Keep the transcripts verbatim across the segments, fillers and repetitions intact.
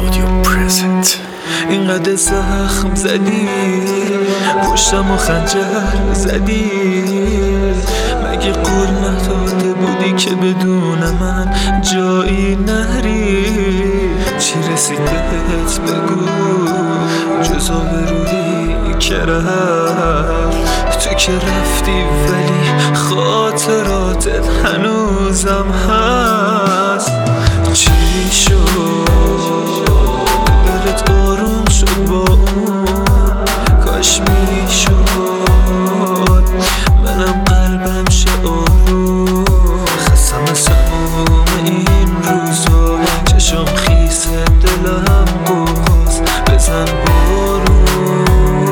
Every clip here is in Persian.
رادیو پرزنت. اینقدر زخم زدی پشتم و خنجر زدی، مگه قول نداده بودی که بدون من جایی نری؟ چی رسیدت بگو جز آبرویی که رفت؟ تو که رفتی ولی خاطراتت هنوزم هست. چی شد دلت آروم شد با اون؟ کاش میشد منم قلبم شه آروم. خستم از تموم این روزا، چشم خیس دلم قوقاست، بزن بارون.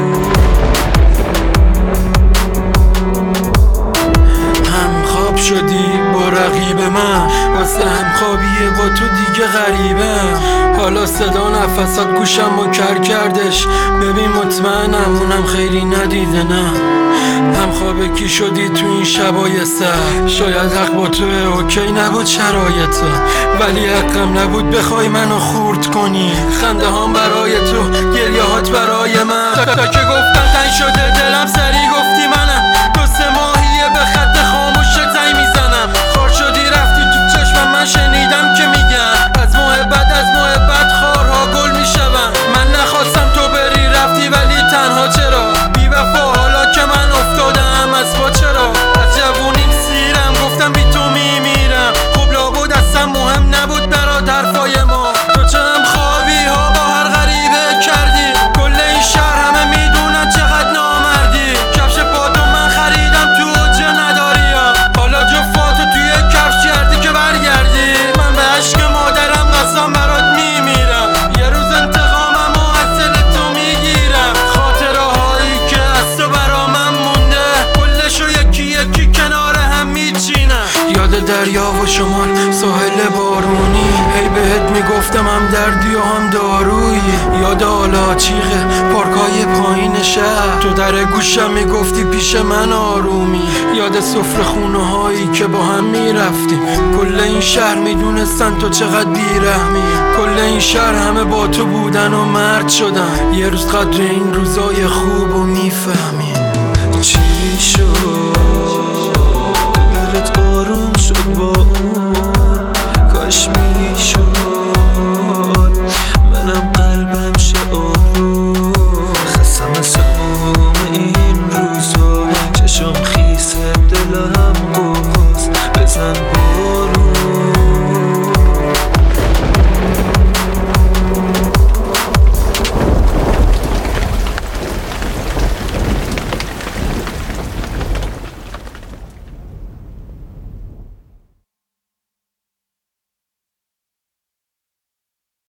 هم خواب شدی با رقیب من، واسه هم خوابیه با تو دیگه غریبم. حالا صدا نفسات گوشم و کر کردش، ببین مطمئنم اونم خیلی ندیده. نه هم خواب کی شدی تو این شبای سر؟ شاید حق با توه، اوکی نبود شرایطه، ولی حقم نبود بخوای منو خورد کنی. خنده هام برای تو، گریه هات برای من، تا, تا که گفتم تنگ شده دلم سری گفتی منم. دو سه ماهیه به خط خاموش تای میزنم. خار شدی رفتی تو چشمم، من شنیدم که میگن از محبت از محبت خارها گل میشون. من نخواستم تو بری رفتی ولی تنها چرا؟ بی وفا حالا که من افتادم از پا چرا؟ از جوونیم سیرم گفتم بی تو میمیرم. خب لابد اصلا مهم نبود برات حرفای ما. تو چه هم خوابی ها با هر غریبه کردی، کل این شهر همه میدونن چقدر نامردی. کفش پاتو من خریدم تو اوجه نداریم، حالا جفاتو توی کفش کردی که برگردی. من به عشق مادرم قسم برات میمیرم، یه روز انتقامم و از دل تو میگیرم. خاطره هایی که از تو برا من مونده، کلشو یکی یکی کنار هم میچینم. یاد دریا و شمال ساحل بارونی، هی بهت میگفتم هم دردی و هم دارویی. یاد آلاچیقه پارکای پایین شهر، تو در گوشم میگفتی پیش من آرومی. یاد سفره خونه هایی که با هم میرفتیم، کل این شهر میدونستن تو چقدر بیرحمی. کل این شهر همه با تو بودن و مرد شدن، یه روز قدر این روزای خوب و میفهمی. چی شد دلت آروم شد با اون؟ کاش میشد منم قلبم شه آروم. خستم از تموم این روزا، چشم خیس دلم قوقاست، بزن